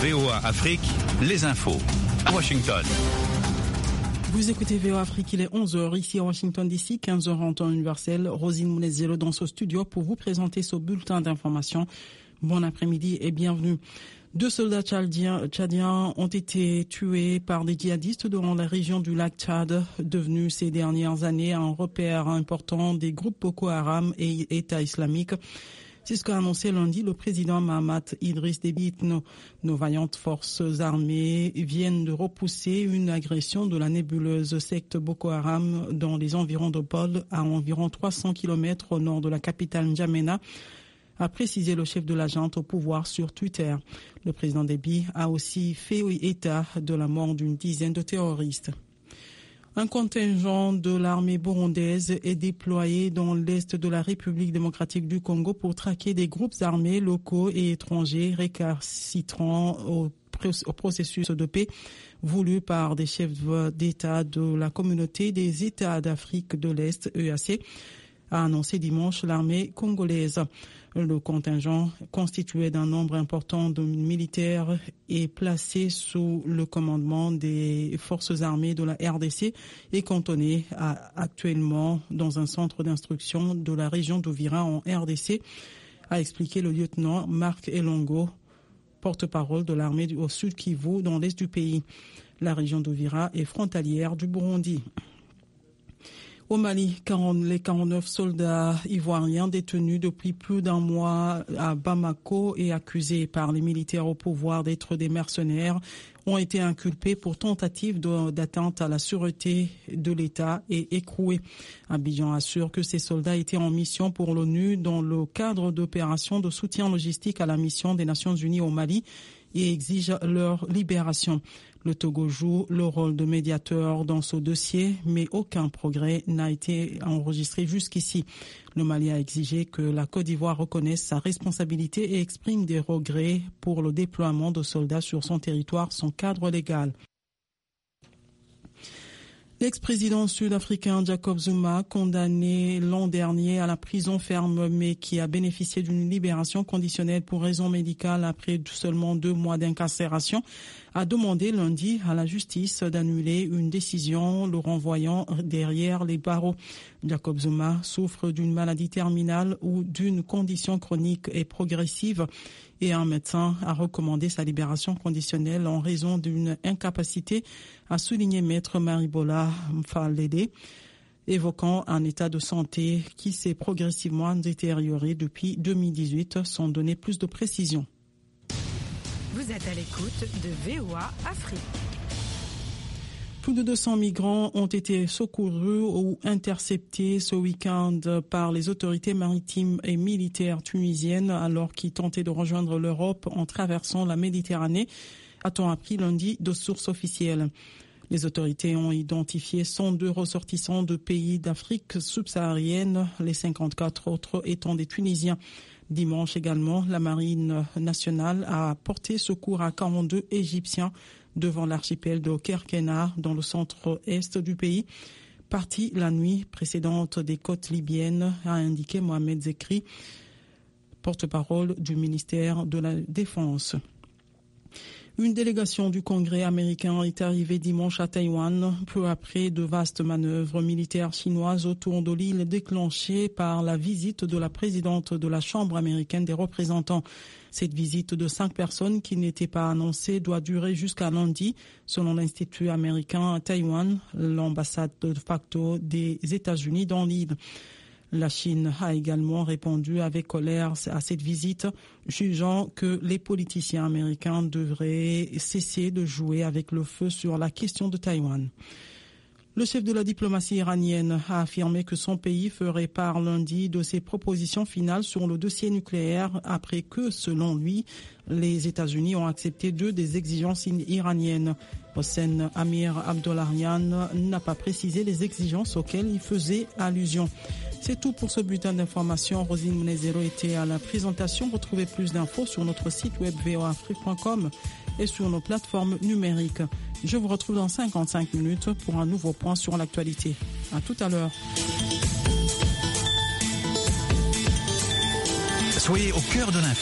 VOA Afrique, les infos. Washington. Vous écoutez VOA Afrique, il est 11h ici à Washington DC, 15h en temps universel. Rosine Mounezelo dans ce studio pour vous présenter ce bulletin d'information. Bon après-midi et bienvenue. 2 soldats tchadiens ont été tués par des djihadistes dans la région du lac Tchad, devenue ces dernières années un repère important des groupes Boko Haram et État islamique. C'est ce qu'a annoncé lundi le président Mahamat Idriss Déby. Nos vaillantes forces armées viennent de repousser une agression de la nébuleuse secte Boko Haram dans les environs de Bol, à environ 300 km au nord de la capitale N'Djamena, a précisé le chef de la junte au pouvoir sur Twitter. Le président Déby a aussi fait état de la mort d'une dizaine de terroristes. Un contingent de l'armée burundaise est déployé dans l'est de la République démocratique du Congo pour traquer des groupes armés locaux et étrangers récalcitrants au processus de paix voulu par des chefs d'État de la communauté des États d'Afrique de l'Est, EAC, a annoncé dimanche l'armée congolaise. Le contingent, constitué d'un nombre important de militaires, est placé sous le commandement des forces armées de la RDC et cantonné actuellement dans un centre d'instruction de la région d'Ouvira en RDC, a expliqué le lieutenant Marc Elongo, porte-parole de l'armée au sud Kivu dans l'est du pays. La région d'Ouvira est frontalière du Burundi. Au Mali, les 49 soldats ivoiriens détenus depuis plus d'un mois à Bamako et accusés par les militaires au pouvoir d'être des mercenaires ont été inculpés pour tentative d'atteinte à la sûreté de l'État et écroués. Abidjan assure que ces soldats étaient en mission pour l'ONU dans le cadre d'opérations de soutien logistique à la mission des Nations Unies au Mali et exige leur libération. Le Togo joue le rôle de médiateur dans ce dossier, mais aucun progrès n'a été enregistré jusqu'ici. Le Mali a exigé que la Côte d'Ivoire reconnaisse sa responsabilité et exprime des regrets pour le déploiement de soldats sur son territoire sans cadre légal. L'ex-président sud-africain Jacob Zuma, condamné l'an dernier à la prison ferme mais qui a bénéficié d'une libération conditionnelle pour raison médicale après seulement 2 mois d'incarcération, a demandé lundi à la justice d'annuler une décision le renvoyant derrière les barreaux. Jacob Zuma souffre d'une maladie terminale ou d'une condition chronique et progressive et un médecin a recommandé sa libération conditionnelle en raison d'une incapacité, a souligné maître Maribola Mfalede, évoquant un état de santé qui s'est progressivement détérioré depuis 2018 sans donner plus de précision. Vous êtes à l'écoute de VOA Afrique. Plus de 200 migrants ont été secourus ou interceptés ce week-end par les autorités maritimes et militaires tunisiennes alors qu'ils tentaient de rejoindre l'Europe en traversant la Méditerranée, a-t-on appris lundi de sources officielles. Les autorités ont identifié 102 ressortissants de pays d'Afrique subsaharienne, les 54 autres étant des Tunisiens. Dimanche également, la marine nationale a porté secours à 42 Égyptiens devant l'archipel de Kerkena dans le centre-est du pays. Parti la nuit précédente des côtes libyennes, a indiqué Mohamed Zekri, porte-parole du ministère de la Défense. Une délégation du Congrès américain est arrivée dimanche à Taïwan, peu après de vastes manœuvres militaires chinoises autour de l'île déclenchées par la visite de la présidente de la Chambre américaine des représentants. Cette visite de 5 personnes qui n'était pas annoncée doit durer jusqu'à lundi, selon l'Institut américain à Taïwan, l'ambassade de facto des États-Unis dans l'île. La Chine a également répondu avec colère à cette visite, jugeant que les politiciens américains devraient cesser de jouer avec le feu sur la question de Taïwan. Le chef de la diplomatie iranienne a affirmé que son pays ferait part lundi de ses propositions finales sur le dossier nucléaire après que, selon lui, les États-Unis ont accepté 2 des exigences iraniennes. Hossein Amir Abdollahian n'a pas précisé les exigences auxquelles il faisait allusion. C'est tout pour ce bulletin d'information. Rosine Mounezelo était à la présentation. Retrouvez plus d'infos sur notre site web voafrique.com et sur nos plateformes numériques. Je vous retrouve dans 55 minutes pour un nouveau point sur l'actualité. À tout à l'heure. Soyez au cœur de l'info.